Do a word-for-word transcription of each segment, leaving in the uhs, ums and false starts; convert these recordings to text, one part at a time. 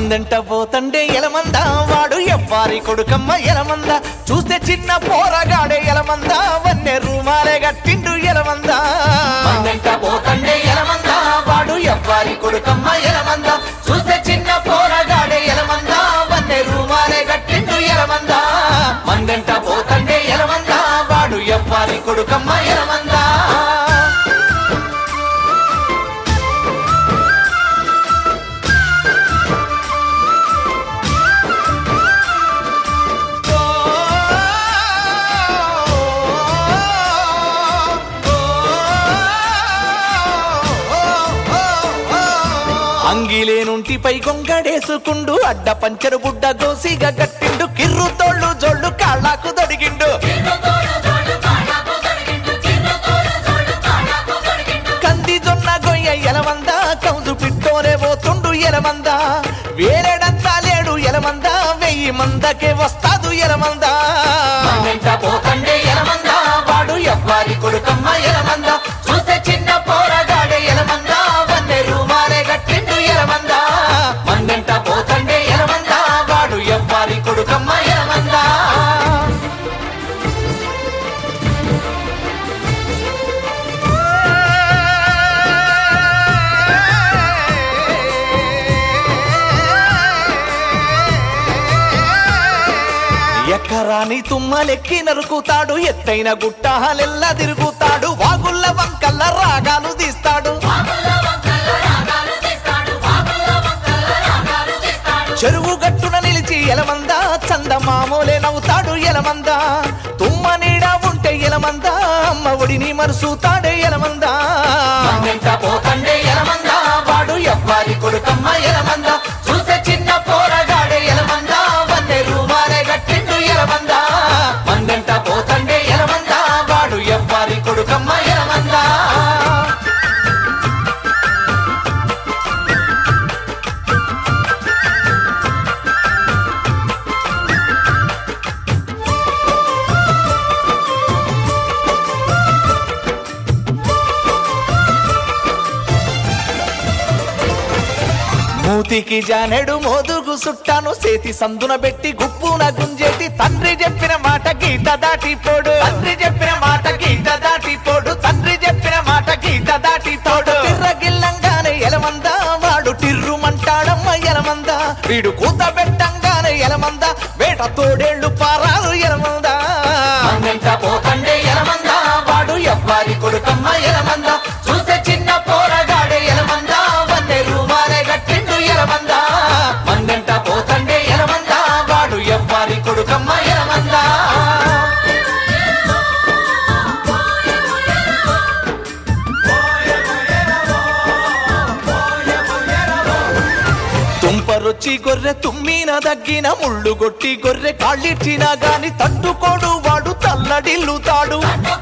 మందంట పోతండే ఎలమంద వాడు ఎవ్వారి కొడుకమ్మ ఎలమంద చూస్తే చిన్న పోరగాడే ఎలమంద వన్నె రూమాలే గట్టిండు ఎలమంద మందంట పోతండే ఎలమంద వాడు ఎవ్వారి కొడుకమ్మ ఎలమంద చూస్తే చిన్న పోరగాడే ఎలమంద వన్నె రూమాలే గట్టిండు ఎలమంద మందంట పోతండే ఎలమంద వాడు ఎవ్వారి కొడుకమ్మ ఎలమంద అంగిలేనుంటిపై గొంగడేసుకుండు అడ్డ పంచెరు బుడ్డ గోసిగా గట్టిండు కిర్రు తోళ్ళు జోళ్ళు కాళ్ళకు దొడిగిండు కంది జొన్న గొయ్య ఎలమంద కౌజు పిట్టోనే పోతుండు ఎలమంద వేరేడంతా లేడు ఎలమంద వెయ్యి మందకే వస్తాదు ఎలమంద పోతండే ఎలమంద వాడు ఎవ్వారి కొడుకమ్మ ఎలమంద చూస్తే చిన్న పోరగాడే ఎలమంద వన్నె రూమాలే గట్టిండు ఎలమంద మందంట పోతండే ఎలమంద వాడు ఎవ్వారి కొడుకమ్మ ఎలమంద ఎక్కరాని తుమ్మలెక్కి నరుకుతాడు ఎత్తైన గుట్టాలెల్లా తిరుగుతాడు వాగుళ్ళ వంకల్ల రాగాలు తీస్తాడు చెరువు గట్టున నిలిచి ఎలమంద చందమామోలే నవ్వుతాడు ఎలమంద తుమ్మ నీడ ఉంటే ఎలమంద అమ్మ ఒడిని మరుసుతాడే ఎలమంద పోతండే ఎలమంద వాడు ఎవ్వారి కొడుకమ్మ ఎలమంద చూస్తే చిన్న పోరగాడే ఎలమంద వన్నె రూమాలే గట్టిండు ఎలమంద మందంట పోతండే ఎలమంద వాడు ఎవ్వారి కొడుకమ్మ ఎలమంద మూతికి జానెడు మోదుగు సుట్టాను సేతి సందున పెట్టి గుప్పున గుంజేటి తండ్రి చెప్పిన మాట గీత దాటిపోడు తండ్రి చెప్పిన మాట గీత దాటిపోడు తండ్రి చెప్పిన మాట గీత దాటిపోడు తిర్రగిల్లంగానే ఎలమంద వాడు టిర్రుమంటాడమ్మ ఎలమంద వీడు కూత పెట్టంగానే ఎలమంద వేట తోడేళ్లు పారాలు ఎలమంద పోతండే ఎలమంద వాడు ఎవ్వారి కొడుకమ్మ ఎలమంద చూస్తే చిన్న పోరగాడే ఎలమంద వన్నె రూమాలే గట్టిండు ఎలమంద మందంట పోతండే ఎలమంద వాడు ఎవ్వారి కొడుకమ్మ ఎలమంద తుంపరొచ్చి గొర్రె తుమ్మిన దగ్గిన ముళ్ళు గొట్టి గొర్రె కాళ్ళిచ్చినా గాని తట్టుకోడు వాడు తల్లడిల్లుతాడు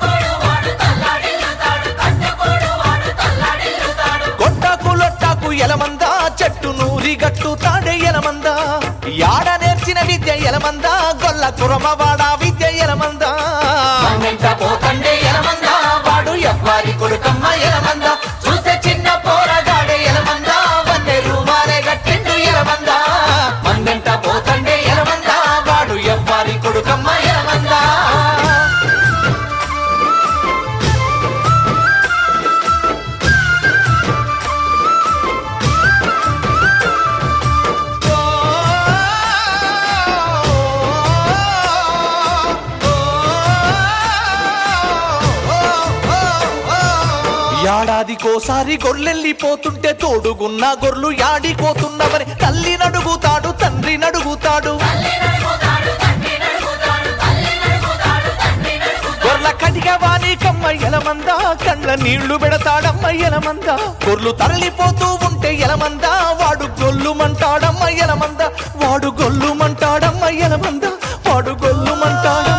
గొట్టకు లొట్టకు ఎలమంద చెట్టు నూరి గట్టుతాడే ఎలమంద యాడ నేర్చిన విద్య ఎలమంద గొల్ల కురమవాడ విద్య ఎలమంద పోతండే ఎలమంద వాడు ఎవ్వారి కొడుకమ్మ ఎలమంద చూస్తే చిన్న పోరగాడే ఎలమంద వన్నె రూమాలే గట్టిండు ఎలమంద మందంట పోతండే ఎలమంద వాడు ఎవ్వారి కొడుకమ్మ ఎలమంద ఏడాదికోసారి గొర్రెల్లిపోతుంటే తోడుగున్న గొర్రెలు యాడిపోతున్నవని తల్లి నడుగుతాడు తండ్రి నడుగుతాడు గొర్రెల కటిగా వానికమ్మ ఎలమంద కండ్ల నీళ్లు పెడతాడమ్మ ఎలమంద గొర్రెలు తరలిపోతూ ఉంటే ఎలమంద వాడు గొల్లుమంటాడమ్మ ఎలమంద వాడు గొల్లుమంటాడమ్మ ఎలమంద వాడు గొల్లుమంటాడు